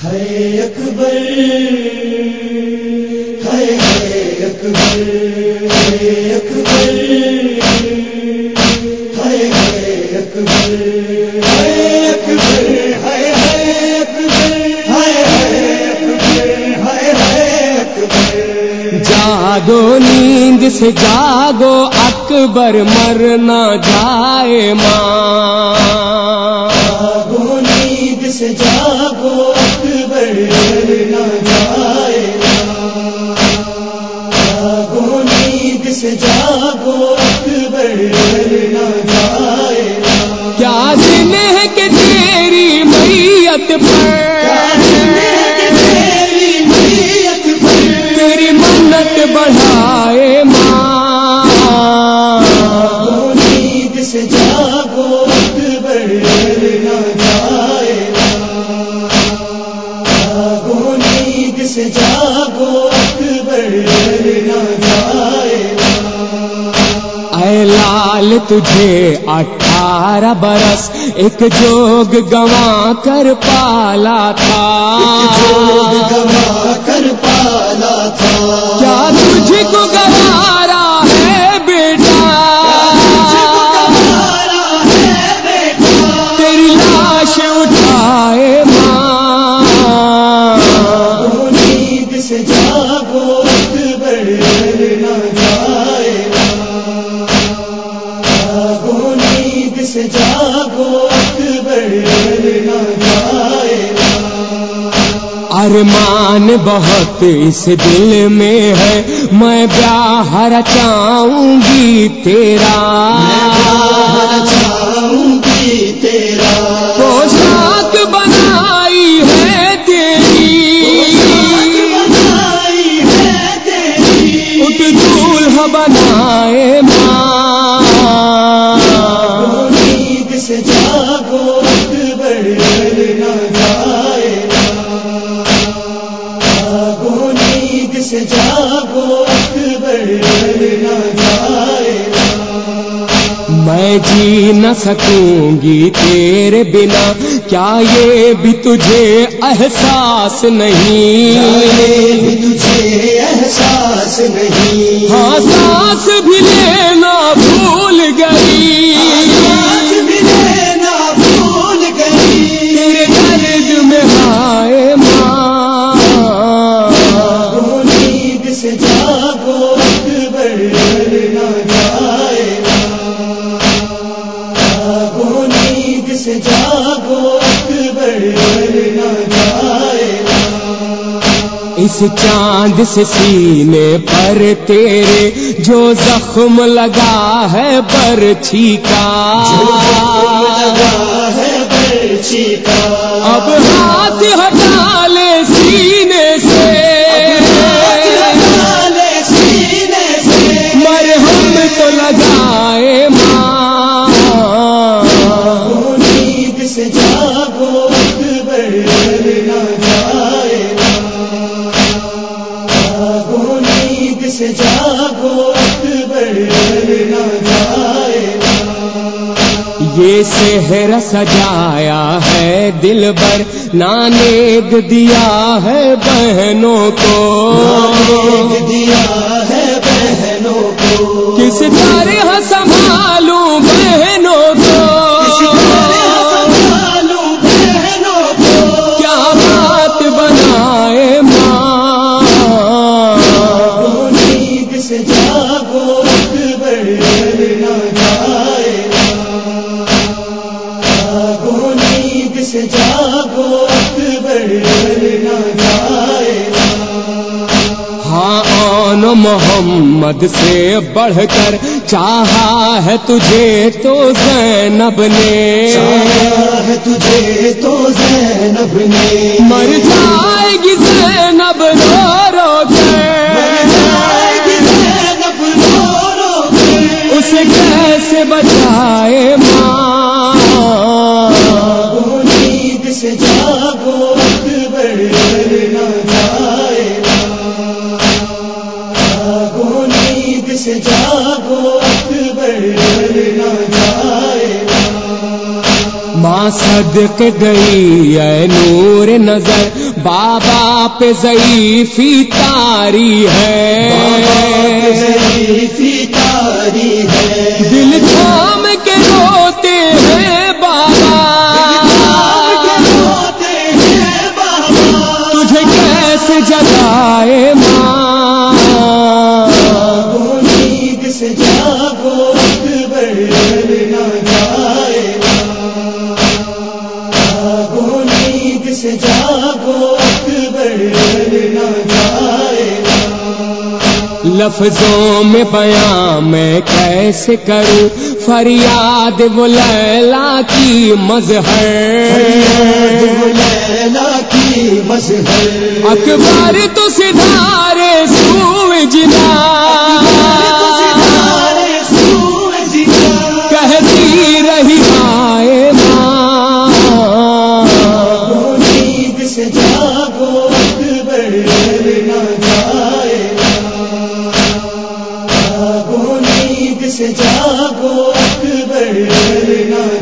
ہے اکبر ہے اکبر ہے اکبر ہے اکبر ہے اکبر ہے اکبر جاگو نیند سے جاگو اکبر مر نہ جائے ماں، جاگو نیند سے جاگو اکبر مر نہ جائے جاگو نیند سے جاگو اکبر مر نہ جائے کیا دن ہے کہ تیری میت پر تیری منت بڑھائے ماں، جاگو نیند سے جاگو اکبر مر نہ جائے جاگو نیند سے جاگو اکبر مر نہ جائے اے لال تجھے 18 برس ایک جوگ گنوا کر پالا تھا، گوا کر پالا تھا کیا تجھ کو گوارا ہے بیٹا تیری لاش اٹھائے ماں، جاگو نیند سے جاگو اکبر مر نہ جائے جاگو نیند سے جاگو اکبر مر نہ جائے ارمان بہت اس دل میں ہے میں بیاہ رچاؤں گی تیرا، چاہوں گی تیرا پوشاک بنائی ہے تیری بنائی ہے تیری اٹھ دولہا بنائے ماں، جاگو نیند سے جاگو اکبر مر نہ جائے جاگو نیند سے جاگو اکبر مر نہ جائے میں جی نہ سکوں گی تیرے بنا کیا یہ بھی تجھے احساس نہیں، بھی تجھے احساس نہیں ہاں سانس بھی لینا بھول گئی آج بھی لینا بھول گئی تیرے درد میں ہائے ماں، جاگو نیند سے جاگو اکبر مر نہ جائے جاگو نیند سے جاگو اکبر مر نہ جائے اس چاند سے سینے پر تیرے جو زخم لگا ہے برچھی کا لگا ہے برچھی کا اب ہاتھ ہٹا لے سینے سے سینے سے مرہم تو لگائے ماں، جاگو نیند سے جاگو اکبر مر نہ جائے جاگو نیند سے جاگو اکبر مر نہ جائے یہ سحر سجایا ہے دل بر نانید دیا ہے بہنوں کو، دیا ہے بہنوں کو کس طرح سنبھالوں بہنوں کو، سنبھالوں بہنوں کو کیا بات بنائے ماں، جاگو نیند سے جاگو اکبر مر نہ جائے جاگو نیند سے جاگو اکبر مر نہ جائے ہاں آن محمد سے بڑھ کر چاہا ہے تجھے تو زینب نے، چاہا ہے تجھے تو زینب نے مر جائے گی زینب رو رو مر جائے گی کر زینب رو رو کر اسے کیسے بچائے ماں، جاگو نیند سے جاگو اکبر مر نہ جائے جاگو نیند سے جاگو اکبر مر نہ جائے ماں صدق گئی اے نور نظر، بابا پہ ضعیفی تاری ہے، ضعیفی تاری ہے، دل تھام کے روتے ہیں بابا، تجھے کیسے جگائے ماں، نیند سے جاگو اکبر نہ جائے، نیند سے جاگو اکبر نہ جائے، لفظوں میں بیان میں کیسے کروں فریاد وہ لیلا کی مظہر، لیلا کی مظہر، اکبر تو سدھارے سوئے جنا، کہتی رہی آئے ماں، نیند سے جاگو اکبر نہ جائے، نیند سے جاگو اکبر نہ